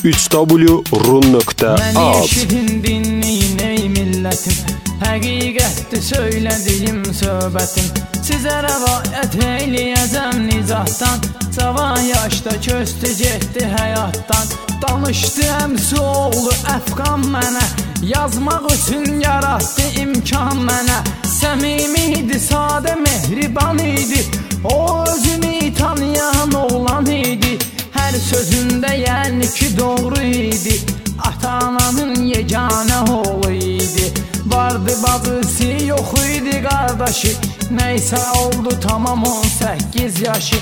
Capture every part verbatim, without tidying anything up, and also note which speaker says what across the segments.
Speaker 1: üç w run nöqtə az.
Speaker 2: Məni eşidin, dinləyin ey millətim, həqiqətdir söylədiyim söhbətim. Sizə rəvayət eyləyəcəm Nicatdan, cavan yaşda köstü getdi həyatdan. Danışdı əmsi oğlu Əfqan mənə, yazmaq üçün yaratdı imkan mənə. Səmimi idi, sadə, mehriban idi, o özünü tanıyan oğlan idi. Hər sözündə yəni ki doğru idi, ata-ananın yeganə oğlu idi. Vardı bacısı, yox idi qardaşı, nəysə oldu tamam on səkkiz yaşı.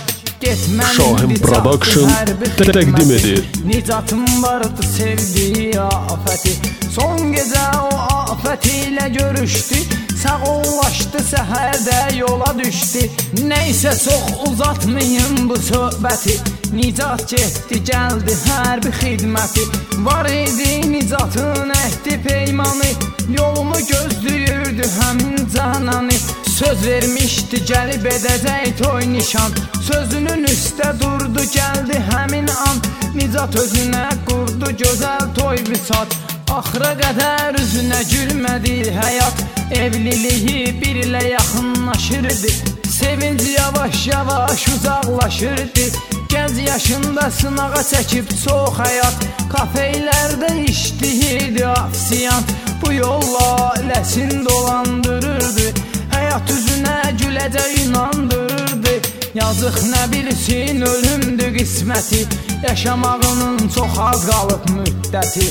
Speaker 1: Şahin Production təqdim edir.
Speaker 2: Nicatın vardı sevdiyi afəti, son gecə o afət ilə görüşdü. Sağollaşdı, səhərdə yola düşdü. Nəysə çox uzatmayın bu söhbəti, Nicat getdi, gəldi hərbi xidməti. Var idi Nicatın əhdi peymanı, yolunu gözləyirdi həmin cananı. Söz vermişdi, gəlib edəcək toy nişan, sözünün üstə durdu, gəldi həmin an. Nicat özünə qurdu gözəl toy bisat, axıra qədər üzünə gülmədi həyat. Evliliyi bir ilə yaxınlaşırdı, sevinc yavaş-yavaş uzaqlaşırdı. Gəz yaşında sınağa çəkib çox həyat, kafeylərdə işləyirdi afsiyant. Bu yolla ləsin dolandırırdı, həyat üzünə güləcək inandırırdı. Yazıq nə bilsin ölümdü qisməti, yaşamağının çox az qalıb müddəti.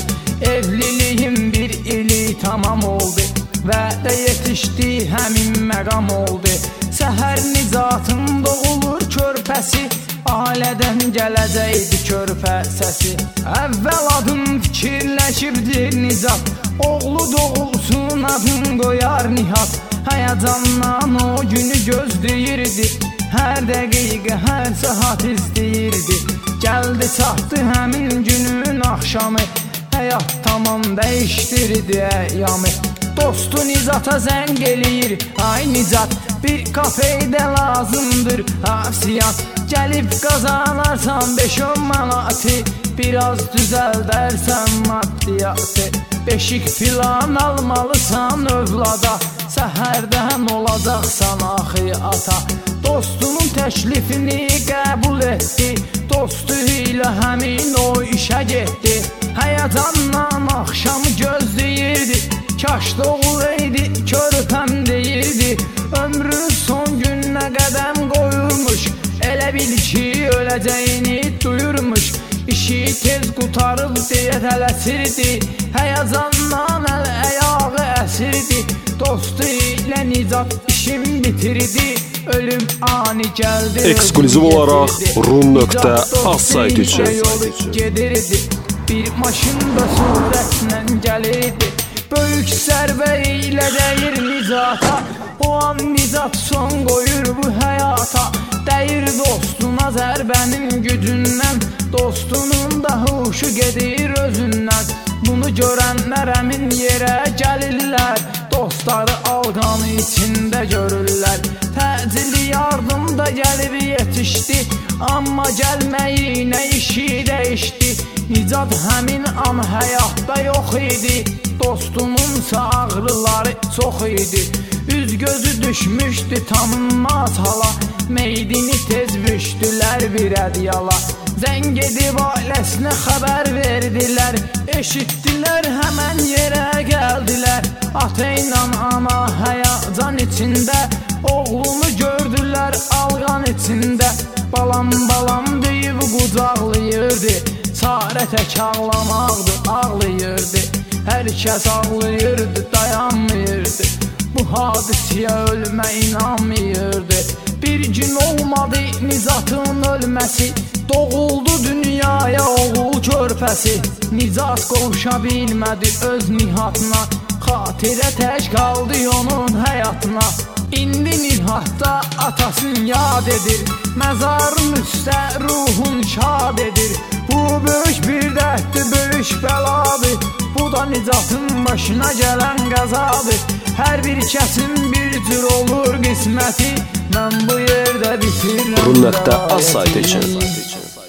Speaker 2: Evliliyim bir ili tamam oldu, vədə yetişdi həmin məqam oldu. Səhər Nicatın doğulur körpəsi, ailədən gələcəkdi körpə səsi. Əvvəl adım fikirləşibdir Nicat, oğlu doğulsun adın qoyar Nihat. Həyəcandan o günü gözləyirdi, hər dəqiqə, hər saat istəyirdi. Gəldi çatdı həmin günün axşamı, həyat tamam dəyişdirdi əyyamı. Dostu Nicata zəng eləyir, ay Nicat, bir kafeydə lazımdır afsiyat. Gəlib qazanarsan beş on manatı, biraz düzəldərsən maddiyatı. Beşik filan almalısan övlada, səhərdən olacaqsan axı ata. Dostunun təklifini qəbul etdi, dostu ilə həmin o işə getdi. Həyəcandan axşamı gözləyirdi, kaş doğulaydı körpəm deyirdi. Ömrün son gününə qədəm qoyurmuş, elə bil ki öləcəyini duyurmuş. İşi tez qutarıb deyə tələsirdi, həyəcandan əl-əyağı əsirdi. Dostu ilə Nicat işim bitirdi, ölüm ani gəldi.
Speaker 1: Eksklüziv olaraq run nöqtə az sayt üçün
Speaker 2: gedirdi, bir maşında sürətlə gəlirdi. Böyük sərbə ilə dəyir Nicata, o an Nicat son qoyur bu həyata. Dəyir dostuna zərbənin gücündən, dostunun da huşu gedir özündən. Bunu görənlər əmin yerə gəlirlər, dostları alqanı içində görürlər. Təcili yardım da gəlib yetişdi, amma gəlməyinə işi dəyişdi. Nicat həmin an həyatda yox idi, dostununsa ağrıları çox idi. Üz gözü düşmüşdü tanınmaz hala, meydini tez büşdülər bir ədyala. Zəng edib ailəsinə xəbər verdilər, eşitdilər həmən yerə gəldilər. Ata ilə ana həyəcan içində, oğlunu gördülər alqan içində. Balam balam deyib qucaqlayırdı, çarə tək ağlamaqdı, ağlayırdı. Hər kəs ağlayırdı, dayanmıyırdı, bu hadisiyə ölmə inanmıyırdı. Bir gün olmadı Nicatın ölməsi, doğuldu dünyaya oğul körpəsi. Nicat qovuşa bilmədi öz Nihatına, xatirə tək qaldı onun həyatına. İndi Nihatda atasını yad edir, məzarın üstə ruhun şad edir. Bu böyük bir dərddir, böyük bəladır, bu da Nicatın başına gələn qəzadır. Hər bir kəsin bir cür olur qisməti, mən bu yerdə bitirəm.
Speaker 1: Run nöqtə az sayt üçün